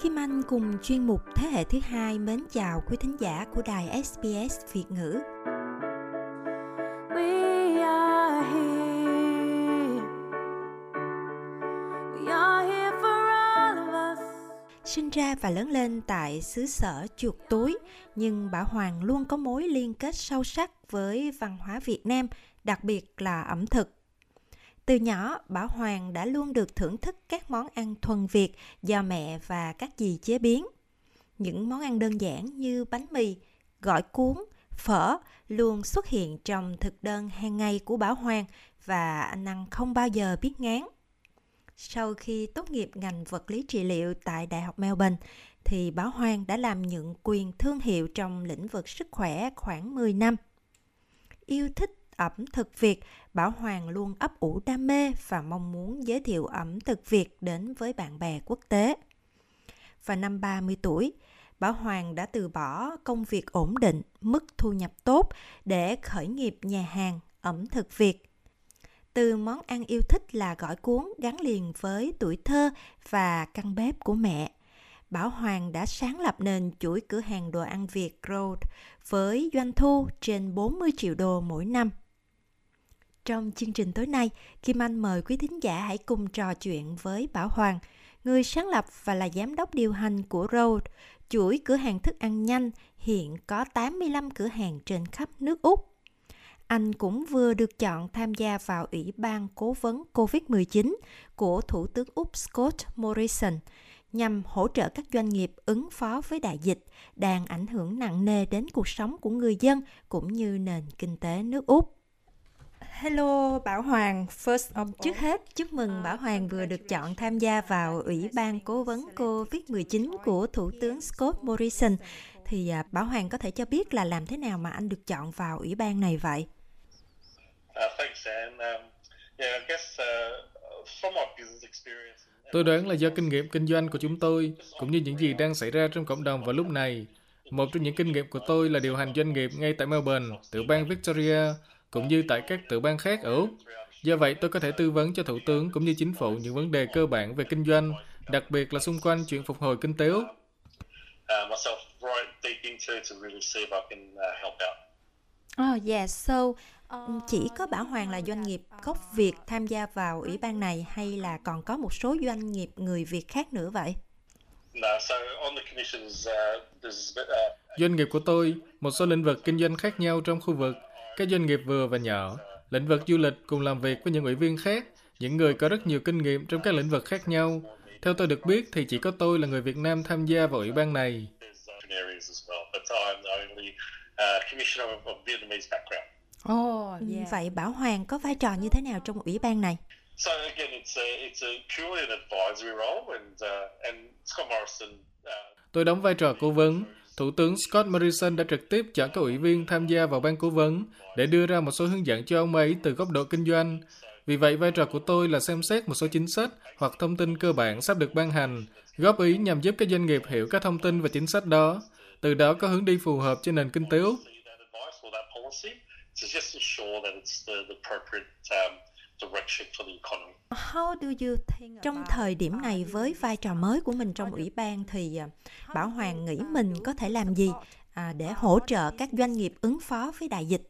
Kim Anh cùng chuyên mục Thế hệ thứ hai mến chào quý thính giả của đài SBS Việt ngữ. Sinh ra và lớn lên tại xứ sở chuột túi, nhưng Bảo Hoàng luôn có mối liên kết sâu sắc với văn hóa Việt Nam, đặc biệt là ẩm thực. Từ nhỏ, Bảo Hoàng đã luôn được thưởng thức các món ăn thuần Việt do mẹ và các dì chế biến. Những món ăn đơn giản như bánh mì, gỏi cuốn, phở luôn xuất hiện trong thực đơn hàng ngày của Bảo Hoàng và anh ăn không bao giờ biết ngán. Sau khi tốt nghiệp ngành vật lý trị liệu tại Đại học Melbourne, thì Bảo Hoàng đã làm nhượng quyền thương hiệu trong lĩnh vực sức khỏe khoảng 10 năm. Yêu thích ẩm thực Việt, Bảo Hoàng luôn ấp ủ đam mê và mong muốn giới thiệu ẩm thực Việt đến với bạn bè quốc tế. Vào năm 30 tuổi, Bảo Hoàng đã từ bỏ công việc ổn định, mức thu nhập tốt để khởi nghiệp nhà hàng ẩm thực Việt. Từ món ăn yêu thích là gỏi cuốn gắn liền với tuổi thơ và căn bếp của mẹ, Bảo Hoàng đã sáng lập nên chuỗi cửa hàng đồ ăn Việt Road với doanh thu trên 40 triệu đô mỗi năm. Trong chương trình tối nay, Kim Anh mời quý thính giả hãy cùng trò chuyện với Bảo Hoàng, người sáng lập và là giám đốc điều hành của Road, chuỗi cửa hàng thức ăn nhanh hiện có 85 cửa hàng trên khắp nước Úc. Anh cũng vừa được chọn tham gia vào Ủy ban Cố vấn COVID-19 của Thủ tướng Úc Scott Morrison nhằm hỗ trợ các doanh nghiệp ứng phó với đại dịch đang ảnh hưởng nặng nề đến cuộc sống của người dân cũng như nền kinh tế nước Úc. Hello Bảo Hoàng, trước hết chúc mừng Bảo Hoàng vừa được chọn tham gia vào Ủy ban Cố vấn COVID-19 của Thủ tướng Scott Morrison. Thì Bảo Hoàng có thể cho biết là làm thế nào mà anh được chọn vào ủy ban này vậy? Tôi đoán là do kinh nghiệm kinh doanh của chúng tôi, cũng như những gì đang xảy ra trong cộng đồng vào lúc này. Một trong những kinh nghiệm của tôi là điều hành doanh nghiệp ngay tại Melbourne, tiểu bang Victoria, cũng như tại các tiểu bang khác ở Úc. Do vậy, tôi có thể tư vấn cho Thủ tướng cũng như chính phủ những vấn đề cơ bản về kinh doanh, đặc biệt là xung quanh chuyện phục hồi kinh tế Úc. Chỉ có Bảo Hoàng là doanh nghiệp gốc Việt tham gia vào ủy ban này hay là còn có một số doanh nghiệp người Việt khác nữa vậy? Doanh nghiệp của tôi, một số lĩnh vực kinh doanh khác nhau trong khu vực, các doanh nghiệp vừa và nhỏ, lĩnh vực du lịch cùng làm việc với những ủy viên khác, những người có rất nhiều kinh nghiệm trong các lĩnh vực khác nhau. Theo tôi được biết thì chỉ có tôi là người Việt Nam tham gia vào ủy ban này. Vậy Bảo Hoàng có vai trò như thế nào trong ủy ban này? Tôi đóng vai trò cố vấn. Thủ tướng Scott Morrison đã trực tiếp chọn các ủy viên tham gia vào ban cố vấn để đưa ra một số hướng dẫn cho ông ấy từ góc độ kinh doanh. Vì vậy, vai trò của tôi là xem xét một số chính sách hoặc thông tin cơ bản sắp được ban hành, góp ý nhằm giúp các doanh nghiệp hiểu các thông tin và chính sách đó, từ đó có hướng đi phù hợp cho nền kinh tế Úc. Trong thời điểm này với vai trò mới của mình trong ủy ban thì Bảo Hoàng nghĩ mình có thể làm gì để hỗ trợ các doanh nghiệp ứng phó với đại dịch?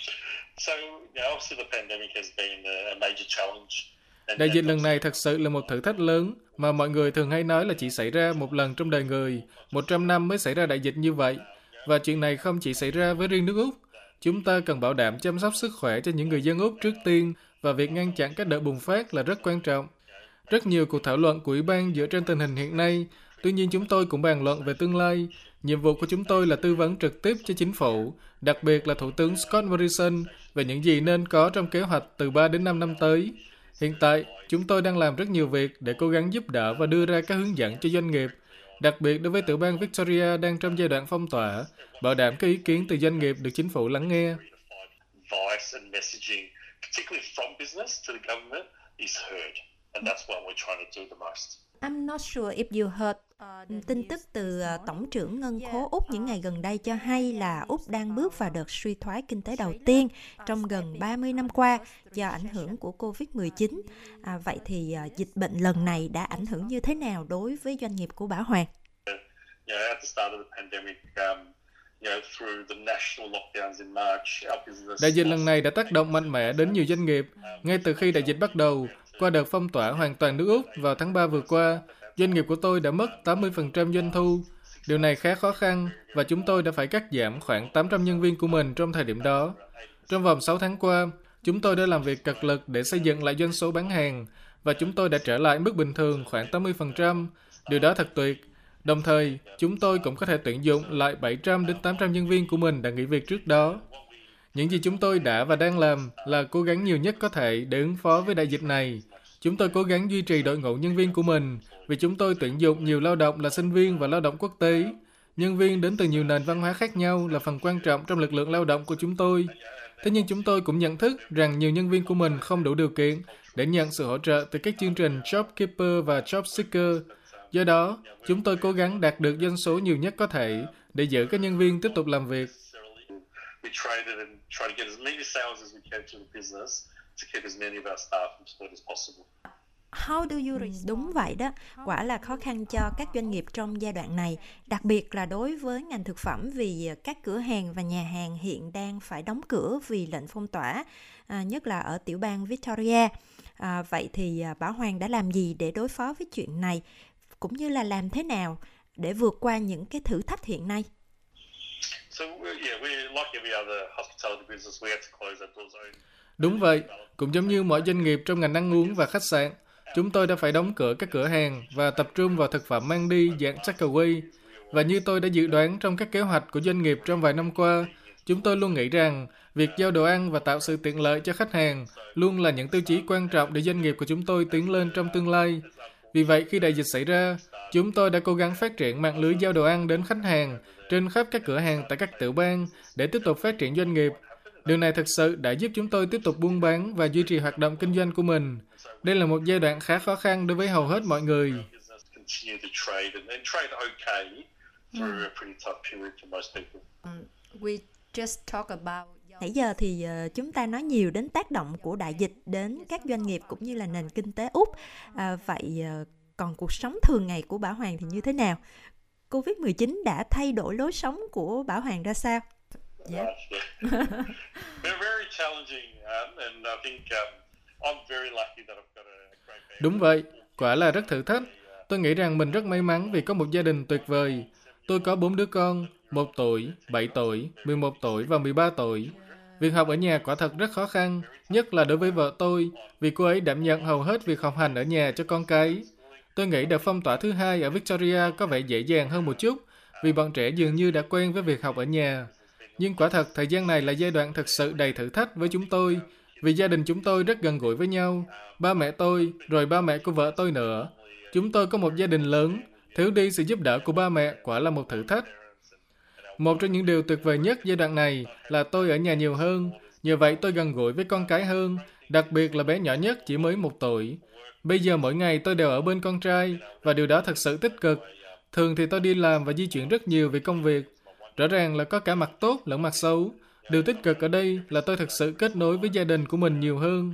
Đại dịch lần này thật sự là một thử thách lớn mà mọi người thường hay nói là chỉ xảy ra một lần trong đời người, 100 năm mới xảy ra đại dịch như vậy. Và chuyện này không chỉ xảy ra với riêng nước Úc. Chúng ta cần bảo đảm chăm sóc sức khỏe cho những người dân Úc trước tiên và việc ngăn chặn các đợt bùng phát là rất quan trọng. Rất nhiều cuộc thảo luận của Ủy ban dựa trên tình hình hiện nay, tuy nhiên chúng tôi cũng bàn luận về tương lai. Nhiệm vụ của chúng tôi là tư vấn trực tiếp cho chính phủ, đặc biệt là Thủ tướng Scott Morrison về những gì nên có trong kế hoạch từ 3 đến 5 năm tới. Hiện tại, chúng tôi đang làm rất nhiều việc để cố gắng giúp đỡ và đưa ra các hướng dẫn cho doanh nghiệp, đặc biệt đối với tiểu bang Victoria đang trong giai đoạn phong tỏa, bảo đảm các ý kiến từ doanh nghiệp được chính phủ lắng nghe. I'm not sure if you heard tin tức từ Tổng trưởng Ngân khố Úc những ngày gần đây cho hay là Úc đang bước vào đợt suy thoái kinh tế đầu tiên trong gần 30 năm qua do ảnh hưởng của COVID-19. Vậy thì dịch bệnh lần này đã ảnh hưởng như thế nào đối với doanh nghiệp của Bảo Hoàng? Đại dịch lần này đã tác động mạnh mẽ đến nhiều doanh nghiệp. Ngay từ khi đại dịch bắt đầu, qua đợt phong tỏa hoàn toàn nước Úc vào tháng 3 vừa qua, doanh nghiệp của tôi đã mất 80% doanh thu. Điều này khá khó khăn và chúng tôi đã phải cắt giảm khoảng 800 nhân viên của mình trong thời điểm đó. Trong vòng 6 tháng qua, chúng tôi đã làm việc cật lực để xây dựng lại doanh số bán hàng và chúng tôi đã trở lại mức bình thường khoảng 80%. Điều đó thật tuyệt. Đồng thời, chúng tôi cũng có thể tuyển dụng lại 700 đến 800 nhân viên của mình đã nghỉ việc trước đó. Những gì chúng tôi đã và đang làm là cố gắng nhiều nhất có thể để ứng phó với đại dịch này. Chúng tôi cố gắng duy trì đội ngũ nhân viên của mình vì chúng tôi tuyển dụng nhiều lao động là sinh viên và lao động quốc tế. Nhân viên đến từ nhiều nền văn hóa khác nhau là phần quan trọng trong lực lượng lao động của chúng tôi. Thế nhưng chúng tôi cũng nhận thức rằng nhiều nhân viên của mình không đủ điều kiện để nhận sự hỗ trợ từ các chương trình JobKeeper và JobSeeker. Do đó, chúng tôi cố gắng đạt được doanh số nhiều nhất có thể để giữ các nhân viên tiếp tục làm việc. Đúng vậy đó, quả là khó khăn cho các doanh nghiệp trong giai đoạn này, đặc biệt là đối với ngành thực phẩm vì các cửa hàng và nhà hàng hiện đang phải đóng cửa vì lệnh phong tỏa, nhất là ở tiểu bang Victoria. Vậy thì Bảo Hoàng đã làm gì để đối phó với chuyện này, cũng như là làm thế nào để vượt qua những cái thử thách hiện nay? Đúng vậy, cũng giống như mọi doanh nghiệp trong ngành ăn uống và khách sạn, chúng tôi đã phải đóng cửa các cửa hàng và tập trung vào thực phẩm mang đi dạng takeaway. Và như tôi đã dự đoán trong các kế hoạch của doanh nghiệp trong vài năm qua, chúng tôi luôn nghĩ rằng việc giao đồ ăn và tạo sự tiện lợi cho khách hàng luôn là những tiêu chí quan trọng để doanh nghiệp của chúng tôi tiến lên trong tương lai. Vì vậy, khi đại dịch xảy ra, chúng tôi đã cố gắng phát triển mạng lưới giao đồ ăn đến khách hàng trên khắp các cửa hàng tại các tiểu bang để tiếp tục phát triển doanh nghiệp. Điều này thực sự đã giúp chúng tôi tiếp tục buôn bán và duy trì hoạt động kinh doanh của mình. Đây là một giai đoạn khá khó khăn đối với hầu hết mọi người. Nãy giờ thì chúng ta nói nhiều đến tác động của đại dịch đến các doanh nghiệp cũng như là nền kinh tế Úc. Vậy còn cuộc sống thường ngày của Bảo Hoàng thì như thế nào? Covid-19 đã thay đổi lối sống của Bảo Hoàng ra sao? Yeah. Đúng vậy, quả là rất thử thách. Tôi nghĩ rằng mình rất may mắn vì có một gia đình tuyệt vời. Tôi có 4 đứa con, 1 tuổi, 7 tuổi, 11 tuổi và 13 tuổi. Việc học ở nhà quả thật rất khó khăn, nhất là đối với vợ tôi, vì cô ấy đảm nhận hầu hết việc học hành ở nhà cho con cái. Tôi nghĩ đợt phong tỏa thứ hai ở Victoria có vẻ dễ dàng hơn một chút, vì bọn trẻ dường như đã quen với việc học ở nhà. Nhưng quả thật, thời gian này là giai đoạn thực sự đầy thử thách với chúng tôi, vì gia đình chúng tôi rất gần gũi với nhau. Ba mẹ tôi, rồi ba mẹ của vợ tôi nữa. Chúng tôi có một gia đình lớn, thiếu đi sự giúp đỡ của ba mẹ quả là một thử thách. Một trong những điều tuyệt vời nhất giai đoạn này là tôi ở nhà nhiều hơn, nhờ vậy tôi gần gũi với con cái hơn, đặc biệt là bé nhỏ nhất chỉ mới 1 tuổi. Bây giờ mỗi ngày tôi đều ở bên con trai, và điều đó thật sự tích cực. Thường thì tôi đi làm và di chuyển rất nhiều vì công việc. Rõ ràng là có cả mặt tốt lẫn mặt xấu. Điều tích cực ở đây là tôi thực sự kết nối với gia đình của mình nhiều hơn.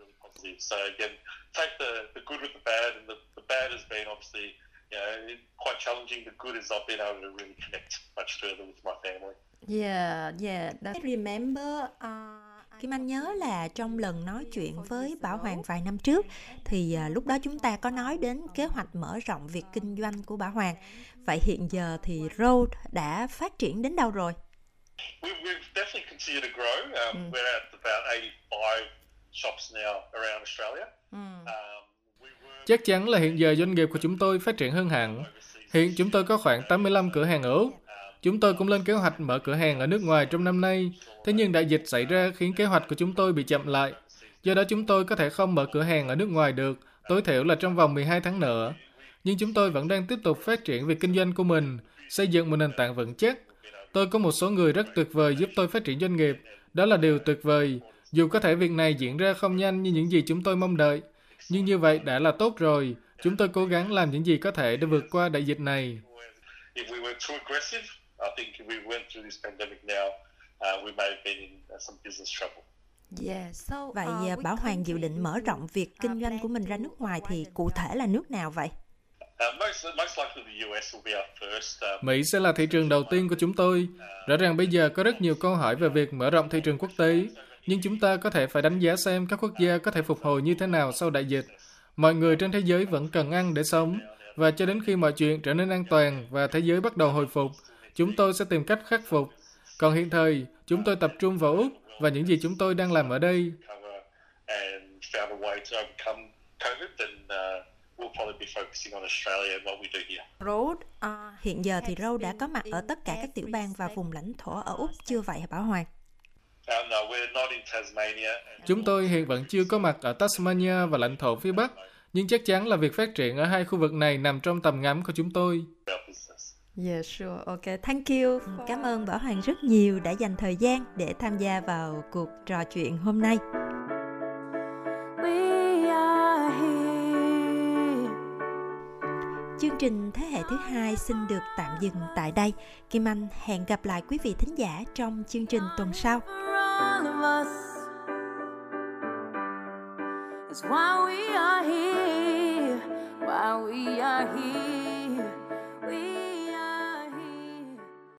Kim Anh nhớ là trong lần nói chuyện với Bảo Hoàng vài năm trước thì lúc đó chúng ta có nói đến kế hoạch mở rộng việc kinh doanh của Bảo Hoàng. Vậy hiện giờ thì Road đã phát triển đến đâu rồi? Chắc chắn là hiện giờ doanh nghiệp của chúng tôi phát triển hơn hẳn. Hiện chúng tôi có khoảng 85 cửa hàng ở Úc. Chúng tôi cũng lên kế hoạch mở cửa hàng ở nước ngoài trong năm nay, thế nhưng đại dịch xảy ra khiến kế hoạch của chúng tôi bị chậm lại. Do đó chúng tôi có thể không mở cửa hàng ở nước ngoài được, tối thiểu là trong vòng 12 tháng nữa. Nhưng chúng tôi vẫn đang tiếp tục phát triển việc kinh doanh của mình, xây dựng một nền tảng vững chắc. Tôi có một số người rất tuyệt vời giúp tôi phát triển doanh nghiệp. Đó là điều tuyệt vời. Dù có thể việc này diễn ra không nhanh như những gì chúng tôi mong đợi, nhưng như vậy đã là tốt rồi. Chúng tôi cố gắng làm những gì có thể để vượt qua đại dịch này. Vậy Bảo Hoàng dự định mở rộng việc kinh doanh của mình ra nước ngoài thì cụ thể là nước nào vậy? Mỹ sẽ là thị trường đầu tiên của chúng tôi. Rõ ràng bây giờ có rất nhiều câu hỏi về việc mở rộng thị trường quốc tế, nhưng chúng ta có thể phải đánh giá xem các quốc gia có thể phục hồi như thế nào sau đại dịch. Mọi người trên thế giới vẫn cần ăn để sống, và cho đến khi mọi chuyện trở nên an toàn và thế giới bắt đầu hồi phục, chúng tôi sẽ tìm cách khắc phục. Còn hiện thời, chúng tôi tập trung vào Úc và những gì chúng tôi đang làm ở đây. Rose, hiện giờ thì Rose đã có mặt ở tất cả các tiểu bang và vùng lãnh thổ ở Úc chưa vậy hả Bảo Hoàng? Chúng tôi hiện vẫn chưa có mặt ở Tasmania và lãnh thổ phía Bắc, nhưng chắc chắn là việc phát triển ở hai khu vực này nằm trong tầm ngắm của chúng tôi. Yeah, sure. Okay, thank you. Cảm ơn Bảo Hoàng rất nhiều đã dành thời gian để tham gia vào cuộc trò chuyện hôm nay. Chương trình Thế hệ thứ hai xin được tạm dừng tại đây. Kim Anh hẹn gặp lại quý vị thính giả trong chương trình tuần sau. While we are here,